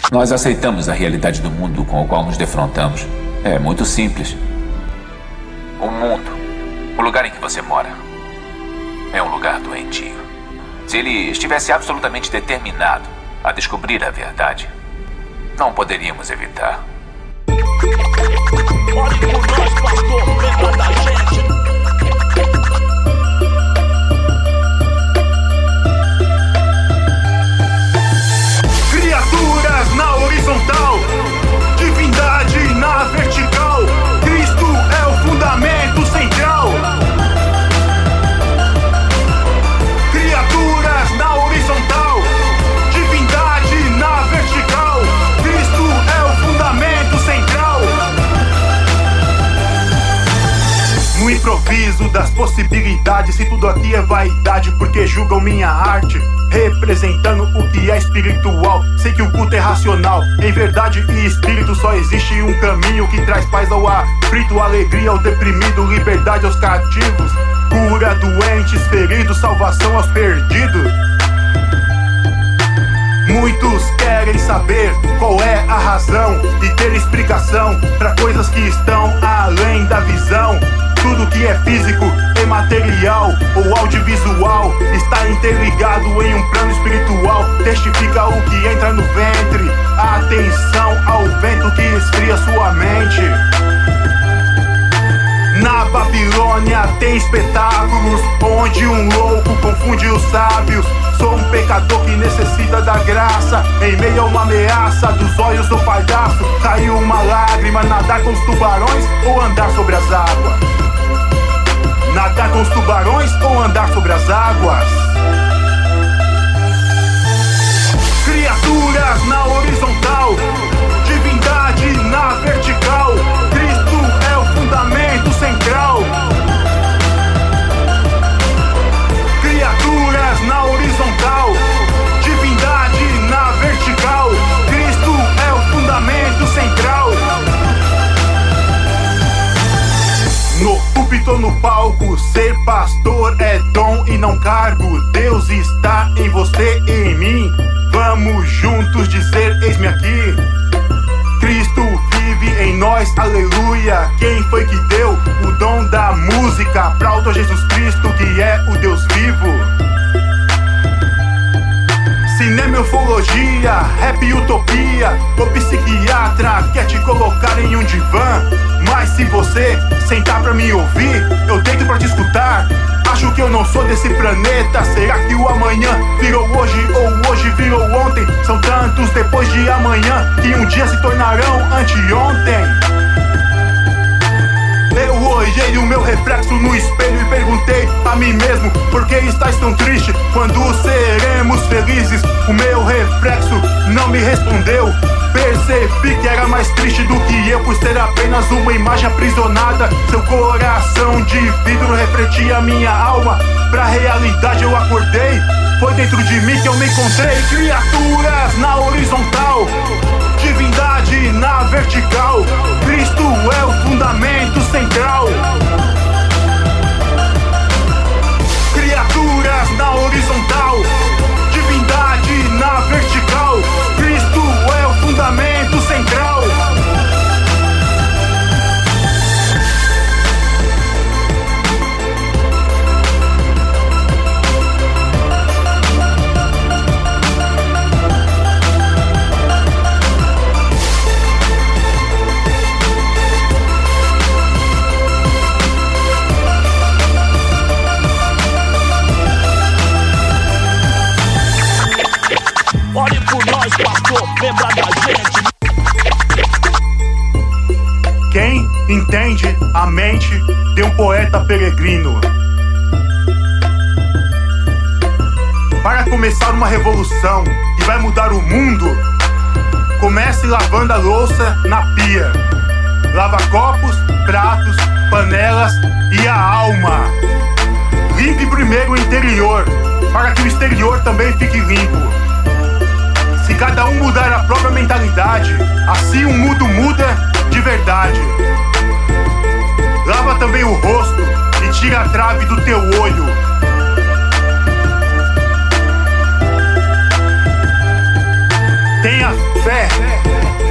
Nós aceitamos a realidade do mundo com o qual nos defrontamos. É muito simples. O mundo, o lugar em que você mora, é um lugar doentio. Se ele estivesse absolutamente determinado a descobrir a verdade, não poderíamos evitar. Olhe por nós, pastor, lembra da gente. Criaturas na horizontal, divindade na vertical. Cristo é o fundamento central. Criaturas na horizontal, divindade na vertical. Cristo é o fundamento central. No improviso das possibilidades, se tudo aqui é vaidade, porque julgam minha arte representando o que é espiritual. Sei que o culto é racional, em verdade e espírito só existe um caminho que traz paz ao aflito, alegria ao deprimido, liberdade aos cativos, cura doentes, feridos, salvação aos perdidos. Muitos querem saber qual é a razão e ter explicação para coisas que estão além da visão. Tudo que é físico, imaterial ou audiovisual está interligado em um plano espiritual. Testifica o que entra no ventre. Atenção ao vento que esfria sua mente. Na Babilônia tem espetáculos onde um louco confunde os sábios. Sou um pecador que necessita da graça. Em meio a uma ameaça dos olhos do palhaço, caiu uma lágrima. Nadar com os tubarões ou andar sobre as águas? Nadar com os tubarões ou andar sobre as águas? Criaturas na horizontal, divindade na vertical. Cristo é o fundamento central. Criaturas na horizontal, divindade na vertical. Cristo é o fundamento central. No púlpito, no palco, ser pastor é dom e não cargo. Deus está em você e em mim. Vamos juntos dizer, eis-me aqui. Cristo vive em nós, aleluia. Quem foi que deu o dom da música? Aplaudo a Jesus Cristo, que é o Deus vivo. Cinema, ufologia, rap, utopia. O psiquiatra quer te colocar em um divã, mas se você sentar pra me ouvir, eu deito pra te escutar. Acho que eu não sou desse planeta. Será que o amanhã virou hoje ou hoje virou ontem? São tantos depois de amanhã que um dia se tornarão anteontem. Eu olhei o meu reflexo no espelho e perguntei a mim mesmo: por que estás tão triste? Quando seremos felizes? O meu reflexo não me respondeu. Percebi que era mais triste do que eu, por ser apenas uma imagem aprisionada. Seu coração de vidro refletia minha alma. Pra realidade eu acordei. Foi dentro de mim que eu me encontrei. Criaturas na horizontal, divindade na vertical. Cristo é o fundamento central. Criaturas na horizontal, divindade na vertical. Cristo é o fundamento central. Olhe por nós, pastor, lembra da gente. Quem entende a mente de um poeta peregrino? Para começar uma revolução que vai mudar o mundo, comece lavando a louça na pia. Lava copos, pratos, panelas e a alma. Limpe primeiro o interior, para que o exterior também fique limpo. Se cada um mudar a própria mentalidade, assim o mundo muda de verdade. Lava também o rosto e tira a trave do teu olho. Tenha fé.